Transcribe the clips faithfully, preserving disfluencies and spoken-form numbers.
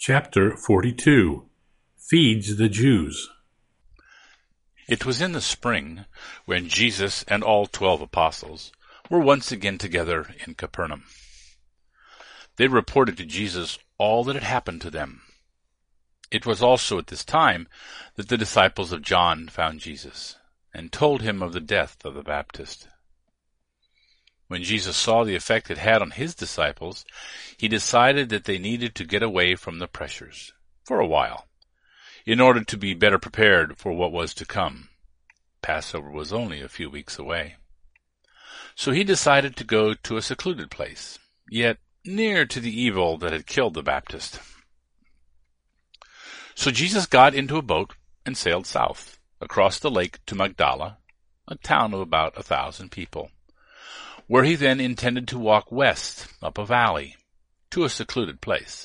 Chapter forty-two. Feeds the Jews. It was in the spring when Jesus and all twelve apostles were once again together in Capernaum. They reported to Jesus all that had happened to them. It was also at this time that the disciples of John found Jesus and told him of the death of the Baptist. When Jesus saw the effect it had on his disciples, he decided that they needed to get away from the pressures for a while, in order to be better prepared for what was to come. Passover was only a few weeks away. So he decided to go to a secluded place, yet near to the evil that had killed the Baptist. So Jesus got into a boat and sailed south, across the lake to Magdala, a town of about a thousand people, where he then intended to walk west up a valley to a secluded place.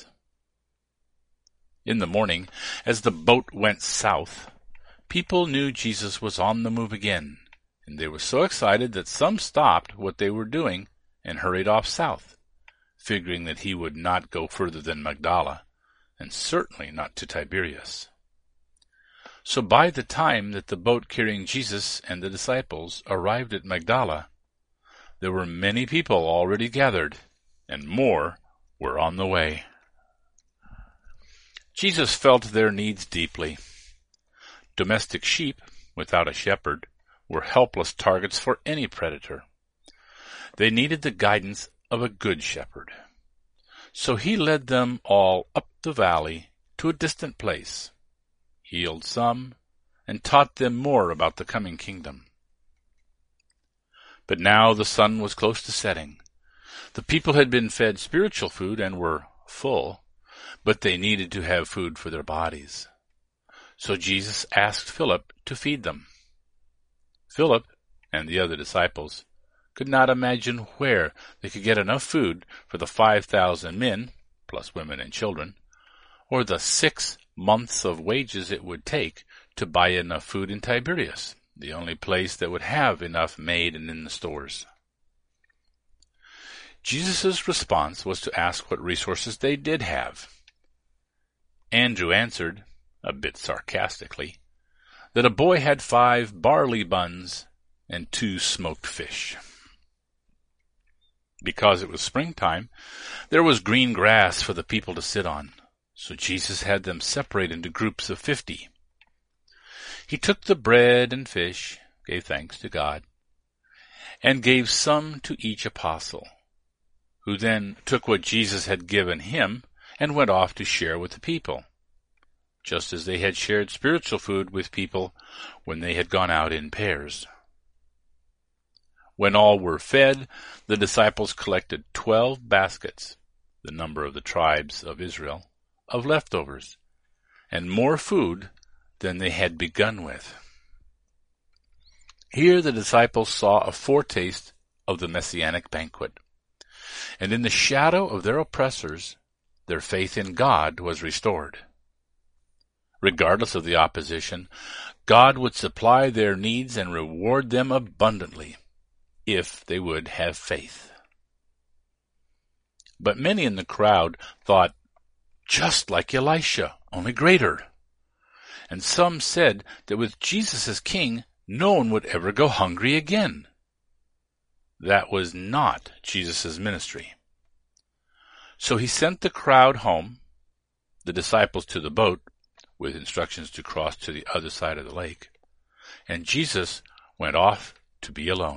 In the morning, as the boat went south, people knew Jesus was on the move again, and they were so excited that some stopped what they were doing and hurried off south, figuring that he would not go further than Magdala, and certainly not to Tiberias. So by the time that the boat carrying Jesus and the disciples arrived at Magdala, there were many people already gathered, and more were on the way. Jesus felt their needs deeply. Domestic sheep, without a shepherd, were helpless targets for any predator. They needed the guidance of a good shepherd. So he led them all up the valley to a distant place, healed some, and taught them more about the coming kingdom. But now the sun was close to setting. The people had been fed spiritual food and were full, but they needed to have food for their bodies. So Jesus asked Philip to feed them. Philip and the other disciples could not imagine where they could get enough food for the five thousand men, plus women and children, or the six months of wages it would take to buy enough food in Tiberias, the only place that would have enough made and in the stores. Jesus' response was to ask what resources they did have. Andrew answered, a bit sarcastically, that a boy had five barley buns and two smoked fish. Because it was springtime, there was green grass for the people to sit on, so Jesus had them separate into groups of fifty. He took the bread and fish, gave thanks to God, and gave some to each apostle, who then took what Jesus had given him and went off to share with the people, just as they had shared spiritual food with people when they had gone out in pairs. When all were fed, the disciples collected twelve baskets, the number of the tribes of Israel, of leftovers, and more food than they had begun with. Here the disciples saw a foretaste of the messianic banquet, and in the shadow of their oppressors, their faith in God was restored. Regardless of the opposition, God would supply their needs and reward them abundantly, if they would have faith. But many in the crowd thought, just like Elisha, only greater. And some said that with Jesus as king, no one would ever go hungry again. That was not Jesus' ministry. So he sent the crowd home, the disciples to the boat, with instructions to cross to the other side of the lake, and Jesus went off to be alone.